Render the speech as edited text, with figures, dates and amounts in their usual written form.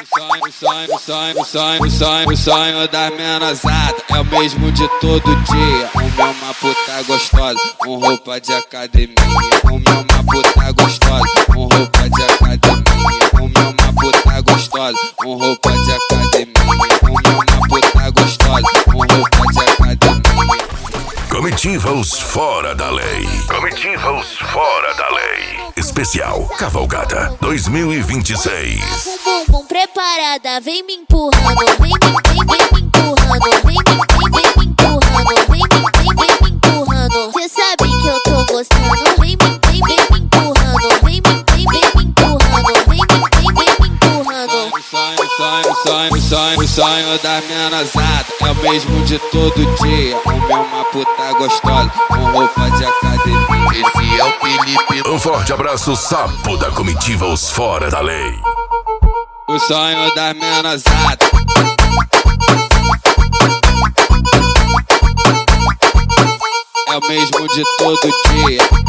O sonho das menosada é o mesmo de todo dia. O meu uma puta gostosa, com roupa de academia. O meu uma puta gostosa, com roupa de academia. O meu uma puta gostosa, com roupa de academia. O meu uma puta gostosa, com roupa de academia. Comitiva Os Fora da Lei. Comitiva Os Fora da Lei. Especial Cavalgada 2026. Bumbum preparada, vem me empurrando, vem me empurrando, vem me empurrando, vem me empurrando. Cê sabe que eu tô gostando, vem me empurrando, vem me empurrando, vem me empurrando. O sonho da menosada é o mesmo de todo dia. O meu uma puta gostosa, com roupa de academia. Esse é o Felipe. Um forte abraço, sapo da comitiva Os Fora da Lei. O sonho da menosada é o mesmo de todo dia.